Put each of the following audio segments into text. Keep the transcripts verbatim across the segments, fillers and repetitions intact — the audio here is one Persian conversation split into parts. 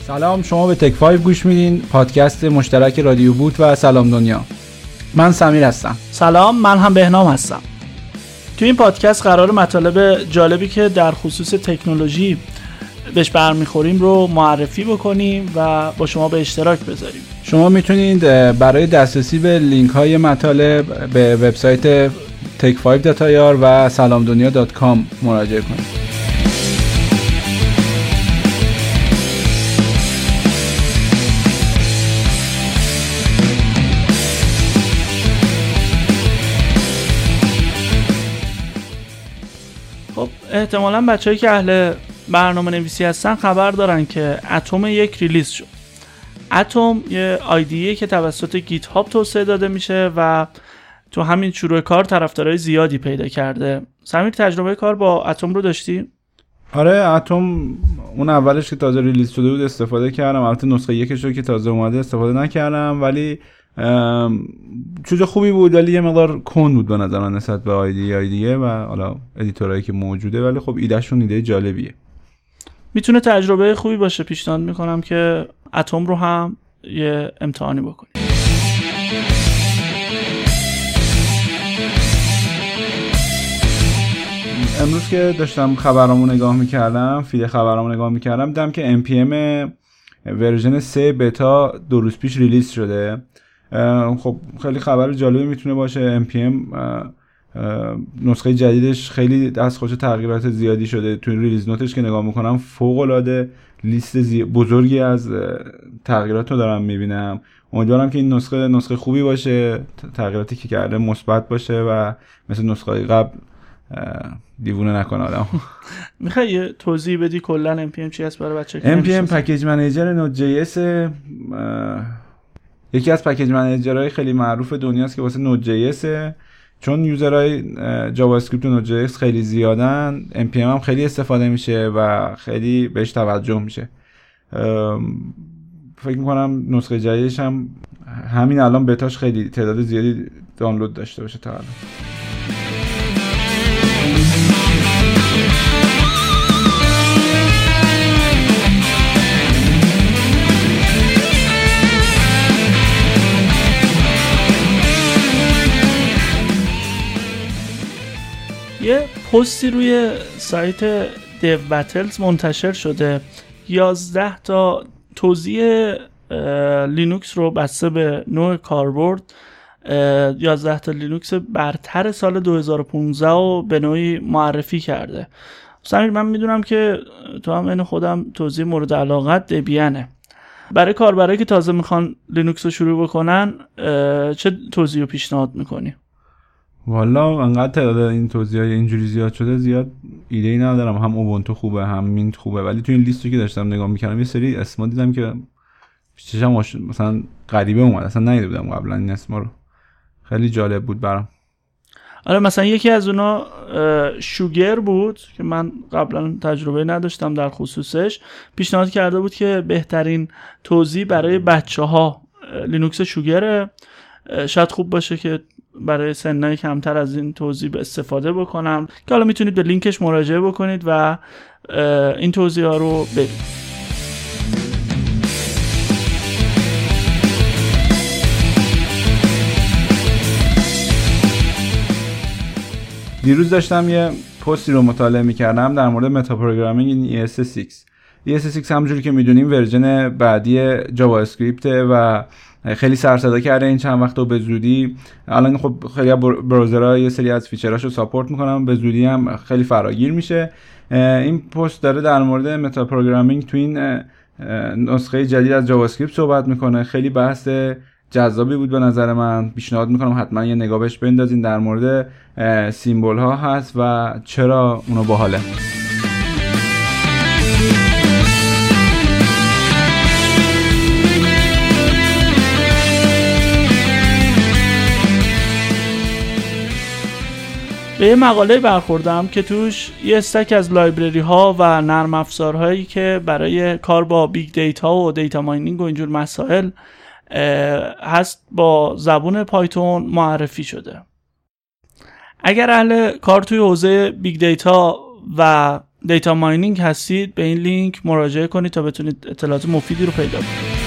سلام، شما به تک فایو گوش میدین، پادکست مشترک رادیو بوت و سلام دنیا. من سمیر هستم. سلام، من هم بهنام هستم. تو این پادکست قرار مطالب جالبی که در خصوص تکنولوژی بهش برمیخوریم رو معرفی بکنیم و با شما به اشتراک بذاریم. شما میتونید برای دسترسی به لینک های مطالب به وبسایت تک فایو دات آی آر و سلام دنیا دات کام مراجعه کنید. خب احتمالاً بچه‌ای که اهل برنامه نویسی هستن خبر دارن که اتم یک ریلیز شد. اتم یه آیدیه که توسط گیت هاب توسعه داده میشه و تو همین شروع کار طرفدارای زیادی پیدا کرده. سمیر، تجربه کار با اتم رو داشتی؟ آره، اتم اون اولش که تازه ریلیز شده بود استفاده کردم. البته نسخه یکش رو که تازه اومده استفاده نکردم، ولی چیز خوبی بود، ولی یه مقدار کند بود به نظر من نسبت به آیدی آیدیه و حالا ادیتورایی که موجوده، ولی خب ایدهشون ایده جالبیه. میتونه تجربه خوبی باشه. پیشنهاد میکنم که اتم رو هم یه امتحانی بکنید. امروز که داشتم خبرامو نگاه میکردم، فید خبرامو نگاه میکردم، دیدم که ام پی ام ورژن سه بتا دو روز پیش ریلیز شده. خب خیلی خبر جالبی میتونه باشه. ام پی ام نسخه جدیدش خیلی دستخوش تغییرات زیادی شده. توی ریلیز نوتش که نگاه میکنم فوق العاده لیست زی... بزرگی از تغییرات رو دارم میبینم. امیدوارم که این نسخه نسخه خوبی باشه، تغییراتی که کرده مثبت باشه و مثل نسخه قبل دیوونه نکنه آدم. میخوای یه توضیح بدی کلا ام پی ام چی هست برای بچه‌ها؟ ام پی ام پکیج منیجر نود جی اس، یکی از پکیج منیجرهای خیلی معروف دنیاست که واسه نود جی اس. چون یوزرهای جاوا اسکریپت و نود جی اس خیلی زیادن، ام پی ام هم خیلی استفاده میشه و خیلی بهش توجه میشه. فکر میکنم نسخه جدیدش هم همین الان بتاش خیلی تعداد زیادی دانلود داشته باشه تا الان. یه پستی روی سایت دیو بتلز منتشر شده. یازده تا توضیح لینوکس رو بسته به نوع کاربرد، یازده تا لینوکس برتر سال دو هزار و پانزده رو به نوعی معرفی کرده. سمیر، من میدونم که تو هم این خودم توضیح مورد علاقت دبیانه. برای کاربرایی که تازه میخوان لینوکس رو شروع بکنن چه توضیح رو پیشنهاد میکنی؟ والا انقدر تعداد این توضیحات اینجوری زیاد شده، زیاد ایده‌ای ندارم. هم اوبونتو خوبه، هم مینت خوبه، ولی تو این لیستی که داشتم نگاه میکردم یه سری اسما دیدم که چشم مثلا غریبه اومد، اصلا ندیده بودم قبلا این اسما رو. خیلی جالب بود برام. آره، مثلا یکی از اونا شوگر بود که من قبلا تجربه نداشتم در خصوصش. پیشنهاد کرده بود که بهترین توضیح برای بچه‌ها لینوکس شوگره. شاید خوب باشه که برای سنای کمتر از این توضیح استفاده بکنم، که حالا میتونید به لینکش مراجعه بکنید و این توضیح ها رو ببینید. دیروز داشتم یه پستی رو مطالعه میکردم در مورد متا پروگرامینگ این ای اس سیکس. ای اس سیکس همونجوری که میدونیم ورژن بعدی جاوا اسکریپت و خیلی سر صدا کرده این چند وقت و به زودی الان خب خیلی براوزرها یه سری از فیچراشو ساپورت میکنن، به زودی هم خیلی فراگیر میشه. این پست داره در مورد متا پروگرامینگ تو این نسخه جدید از جاوا اسکریپت صحبت میکنه. خیلی بحث جذابی بود به نظر من. پیشنهاد میکنم حتما یه نگاه بهش بندازین. در مورد سیمبل ها هست و چرا اونو باحاله. به یه مقاله برخوردم که توش یه استک از لایبرری ها و نرم افزارهایی که برای کار با بیگ دیتا و دیتا ماینینگ و اینجور مسائل هست با زبون پایتون معرفی شده. اگر اهل کار توی حوزه بیگ دیتا و دیتا ماینینگ هستید به این لینک مراجعه کنید تا بتونید اطلاعات مفیدی رو پیدا کنید.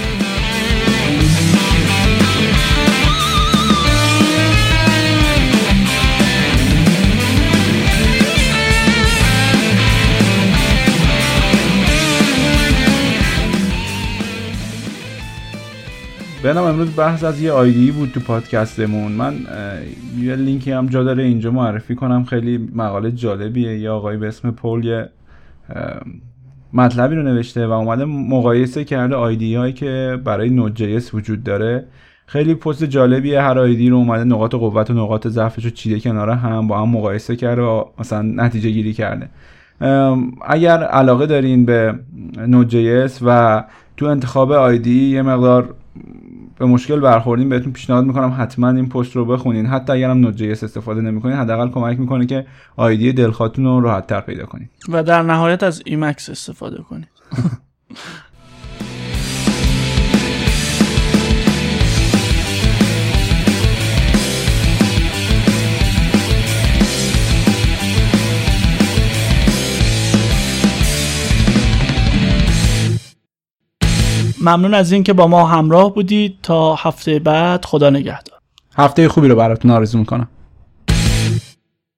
بنام امروز بحث از یه آیدی بود تو پادکستمون. من یه لینکی هم جا داره اینجا معرفی کنم، خیلی مقاله جالبیه. یه آقایی به اسم پول یه مطلبی رو نوشته و اومده مقایسه کرده آیدی هایی که برای نود جی اس وجود داره. خیلی پست جالبیه. هر آیدی رو اومده نقاط قوت و نقاط ضعفش رو چیده کنار هم، با هم مقایسه کرده و مثلا نتیجه گیری کرده. اگر علاقه دارین به نود جی اس و تو انتخاب آیدی یه مقدار به مشکل برخوردین، بهتون پیشنهاد میکنم حتما این پست رو بخونین. حتی اگر هم نود جی اس استفاده نمیکنین، حداقل کمک میکنه که آیدی دلخواهتون رو راحت تر پیدا کنین و در نهایت از ایمکس استفاده کنید. ممنون از این که با ما همراه بودید. تا هفته بعد، خدا نگهدار. هفته خوبی رو براتون آرزو میکنم.